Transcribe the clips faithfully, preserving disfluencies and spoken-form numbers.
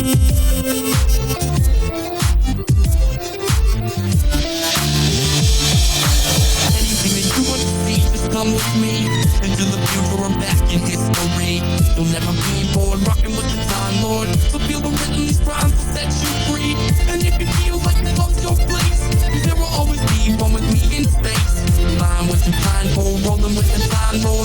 Anything that you want to see, just come with me into the future or back in history. You'll never be bored, rocking with the time lord. So feel the rhythm, these rhymes will set you free. And if you feel like you lost your place, there will always be one with me in space. Flying with the time lord, rolling with the time lord.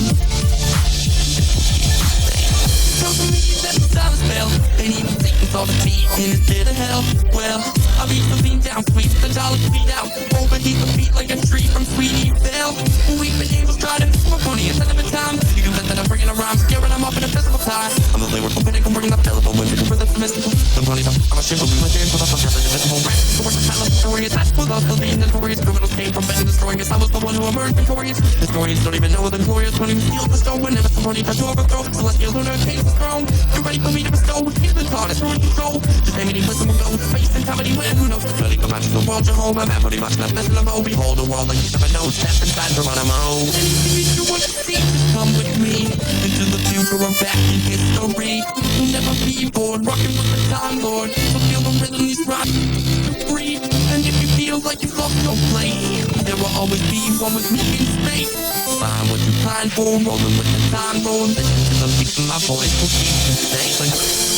Tell me that the time is fell, and even Satan saw the beat in his pit of hell. Well, I reach the lean down, sweep the dollar feet out, overheat the beat like a tree from Sweetie Belle. We've been able to try to more funny instead of a time. You can bet that I'm bringing a rhyme, scaring I'm off in a physical tie. I'm the lyrical pinnacle, bringing up telephone when you can rhythm the mystical. The funny stuff, I'm a shiver, my dance with a fuck, the invisible rap. The worst of the story is that was us, the lead notorious criminals came from Ben destroying us. I was the one who emerged victorious. Historians don't even know the glorious when he steals the stone. Whenever somebody has to overthrow, celestial lunar came the throne. You're ready for me to bestow, he's been taught, it's ruined control. Just name any listen, we'll go, space and comedy, when, who knows? Ready come out to the world, Jehovah, man, pretty much left messing them all. Behold the world like you never know, step inside Geronimo. Anything you want to see, just come with me into the future or back in history. You'll never be bored, rocking with the time lord. So feel the rhythm, these rhymes are free. And if you feel like you've lost your place, there will always be one with me in space. Find what you plan for, rolling with the time lord. Listen to the beat of my voice, will keep you safe.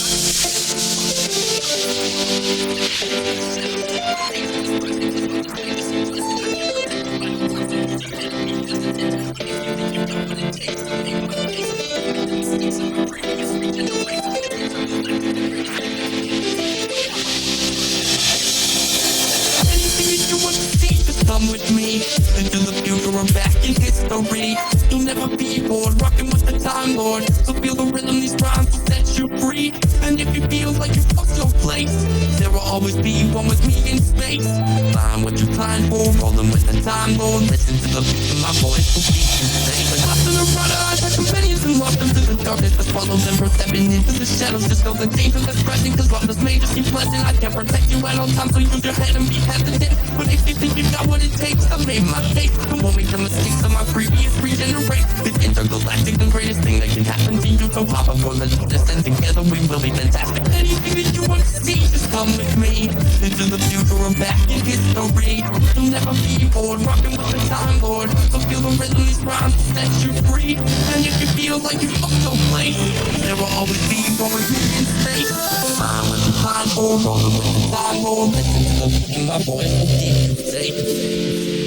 Come with me into the future or back in history. You'll never be bored, rocking with the time lord. So feel the rhythm, these rhymes will set you free. And if you feel like you've lost your place, there will always be one with me in space. Find what you plan for, rolling with the time lord. Listen to the beat of my voice, will keep you safe. Like lost in the rudder, I had companions and lost them to the darkness that swallows them from stepping into the shadows. Just know the danger that's present, cause love is made to seem pleasant. I can protect you at all times, so use your head and be hesitant. But if you think you've got what it takes, I made my case. Don't want me the mistakes of my previous regenerate. This intergalactic, the greatest thing that can happen to you. So hop aboard the descent, together we will be fantastic. Anything that you want to see, just come with me into the future or back in history. You'll never be bored, rocking with the time lord. So feel the rhythm, these rhymes will set you free. And if you feel like you've lost your place, there will always be one with me in space. Find what you plan for, rolling with the time lord. Listen to the beat of my voice, will keep you safe.